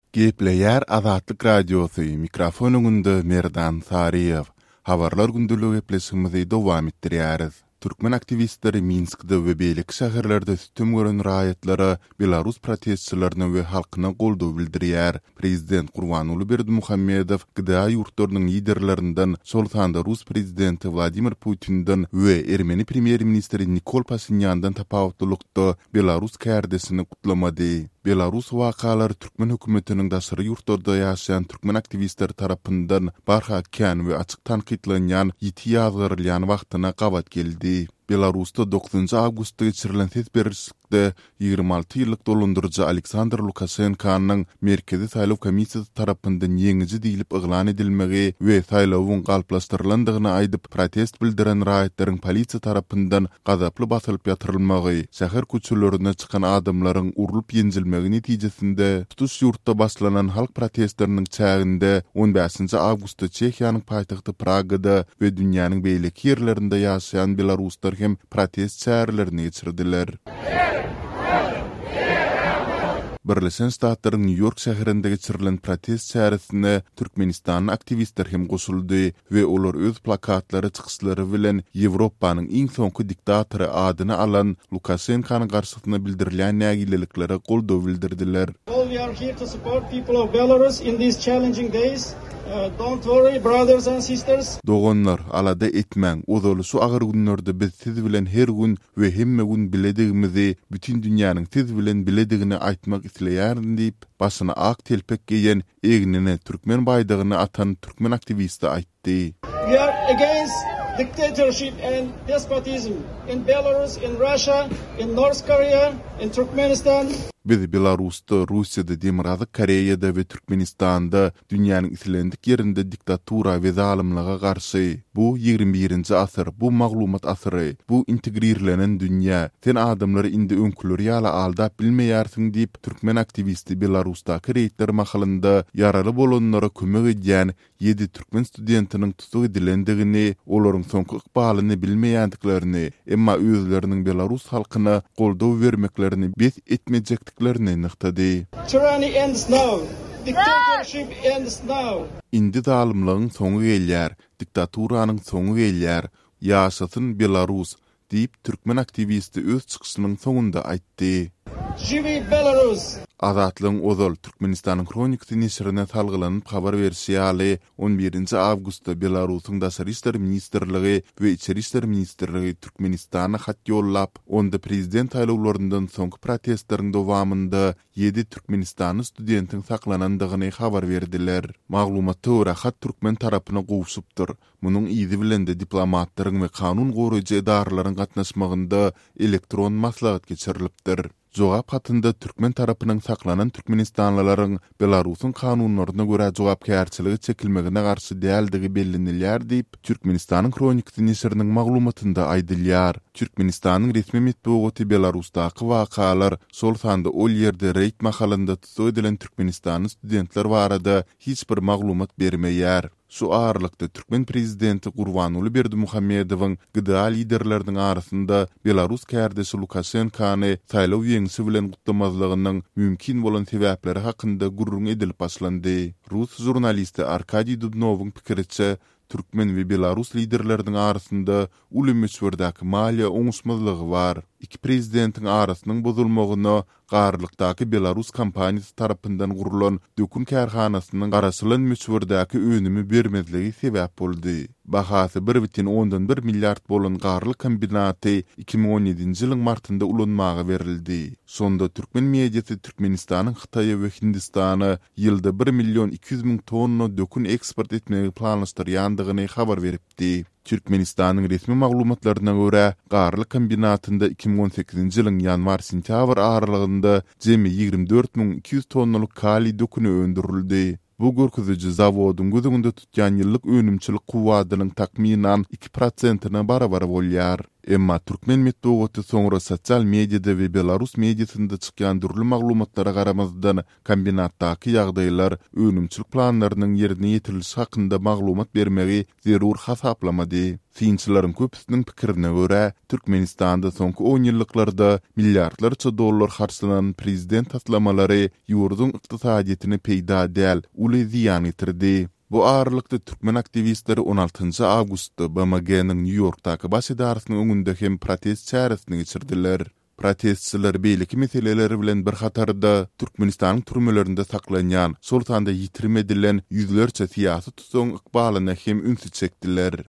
Gepleyer Azatlyk Radiosu mikrofonunda Merdan Sariyev. Habarlar gündülüğü eplesimizi dowam etdirýäris. Türkmen aktivistleri Minskde we beýleki şäherlerde sütüm gören raýatlara Belarus protestçilerine we halkyna goldaw bildirýär. Prezident Gurbanuly Berdimuhammedow gıda ýurtlarynyň liderlerinden şol sanda Rus prezidenti Vladimir Putin'den we Ermeni premier ministri Nikol Pashinyandan tapawutlykda Belarus kärdesini kutlamady. Belarus wakalary Türkmen hökümetiniň daşary ýurtlarda ýaşaýan türkmen aktivistleri tarapyndan barha kän we açyk tanqidlenýän ýiti ýazgyrylýan wagtyna gabat geldi. Belarusda 9 awgustda geçirilen seçberişlikde 26 ýyllyk dolandyrjy Aleksandr Lukashenkanyň merkezi saýlaw komissiýasy tarapyndan ýeňiji diýilip yglan edilmegi we saýlawyň galplaşdyryldygyny aýdyp protest bildiren raýatlaryň polisiýa tarapyndan gazaply basylyp ýatyrylmagy, şäher köçelerine çykan adamlaryň urulyp ýenjilmegi netijesinde tutuş ýurtda başlanan halk protestleriniň çäginde 15 awgustda Çehiýanyň paýtagty Pragada we dünýäniň beýleki ýerlerinde ýaşaýan belaruslar hem protest çäherlerini geçirdiler. Birleşen Ştatlaryň New York şäherinde geçirilen protest çäheresine Türkmenistanyň aktivistler hem goşuldy we olar öz plakatlary çykyşlary bilen Ýewropanyň iň soňky diktatory adyny alan Lukashenkanyň garşysyna bildirilen nägileliklere goldaw bildirdiler. We are here to support people of Belarus in these challenging days. Don't worry, brothers and sisters. Dogonlar alada etmäň, ozaly şu agyr günlerde biz siz bilen her gün we hemme gün biledigimizi, bütün dünýäniň siz bilen biledigini aýtmak isleýärin diýip, başyna ak telpek giyen egnine türkmen baýdygyny atan türkmen aktivisti aýtdy. We are against dictatorship and despotism in Belarus, in Russia, in North Korea, in Turkmenistan. Biz Belarusda, Russiýada, Demokratik Koreýada we Türkmenistanda dünýäniň islendik ýerinde diktatura we zalymlyga garşy, bu 21-nji asyr, bu maglumat asyry, bu integrirlenen dünýä, sen adamlary indi öňküleri ýaly aldap bilmeýärsiň diýip türkmen aktivisti Belarusdaky reýtler mahalynda ýarary bolanlara kömek edýän 7 türkmen studentiniň tutuk edilendigini, olaryň soňky ykbalyny bilmeýändiklerini, emma özleriniň Belarus halkyna goldaw bermeklerini bez etmejekdiklerini nyktady. Tyranny ends now. Dictatorship ends now. Indi zalymlygyň soňu gelýär, diktaturanyň soňu gelýär. Ýaşasyn Belarus diýip türkmen aktivisti öz çykyşynyň soňunda aýtdy. Живи Belarus! Azatlyň ozal Türkmenistanyň kronikasy nesrine salgylanyp habar berýär. 11 awgustda Belarusyň daşary işler ministrligi we içeri işler ministrligi Türkmenistana hat ýollap, onda prezident taýlawlaryndan soňky protestleriň dowamında 7 Türkmenistanyň studentiň saklanandygyny habar berdiler. Maglumatda görä hat türkmen tarapyna gowşupdyr. Munyň izi bilen de diplomatlaryň we kanun goraýjy edaralaryň gatnaşmagynda elektron maslahat geçirilipdir. Jogap hatynda türkmen tarapynyň saklanan türkmenistanlylaryň Belarusyň kanunlaryna görä jogapkärçiligi çekilmegine garşy däldigi bellenilýär diýip Türkmenistanyň kronikasy nesriniň maglumatynda aýdylýar. Türkmenistanyň resmi medeniýeti Belarusdaky wakalar şol sanda ol ýerde reýt mahalynda tutuk edilen Türkmenistanyň studentler barada hiç bir maglumat bermeýär. Şu ağırlıkta Türkmen prezidenti Gurbanuly Berdimuhammedowyň gıda liderleriniň arasynda Belarus kärdesi Lukashenkany saýlaw ýeňisi bilen gutlamazlygynyň mümkin bolan sebäpleri hakynda gurrun edilip başlandy. Rus jurnalisti Arkadiy Dubnowyň pikiriçe, Türkmen we Belarus liderleriniň arasynda uly meşhurdaky maliýe oňuşmazlygy bar. İki prezidentiň arasynyň bozulmagyna garlykdaky Belarus kompaniýasy tarapyndan gurulan dökün kärhanasynyň garaşylan meşhurdaky önümi bermezligi sebäp boldy. Bahasy 1,1 milliard bolan garlyk kombinaty 2017-nji ýylyň martynda ulanmagy berildi. Sonda türkmen mediýasy Türkmenistanyň Hytaýa we Hindistana ýylda 1.200.000 tonna dökün eksport etmegi planlaşdyrýandygyny habar beripdi. Türkmenistanyň resmi maglumatlaryna görä, garlyk kombinatynda 2018-nji ýylyň ýanwar-sentýabr aralygynda jemi 24.200 tonnalyk kali döküni öndürildi. Bu görkeziji zawodyň gözüňde tutýan ýyllyk önümçilik kuwadynyň takminan 2%-na barabar bolýar. Emma Türkmen metdugaty soňra sosial mediada we Belarus mediasynda çykýan dürli maglumatlara garamazdan kombinatdaky ýagdaýlar önümçilik planlarynyň ýerine ýetirilişi hakynda maglumat bermegi zerur hasaplamady. Synçylaryň köpüsiniň pikirine görä, Türkmenistanda soňky 10 ýyllyklarda milliardlarça dollar harçlanan prezident taslamalary ýurdun ykdysadyetini peýda däl, uly ziýan ýetirdi. Bu ağırlıkta Türkmen aktivistleri 16 Ağustos'ta BMG'nin New York'taki baş idarasının öňünde hem protest çäresini geçirdiler. Protestçiler beýleki meseleleri bilen bir hatarda Türkmenistanyň türmelerinde saklanýan, şol tanda ýitirme edilen ýüzlerçe siýasy tutsaň ykbalyna hem ünsü çekdiler.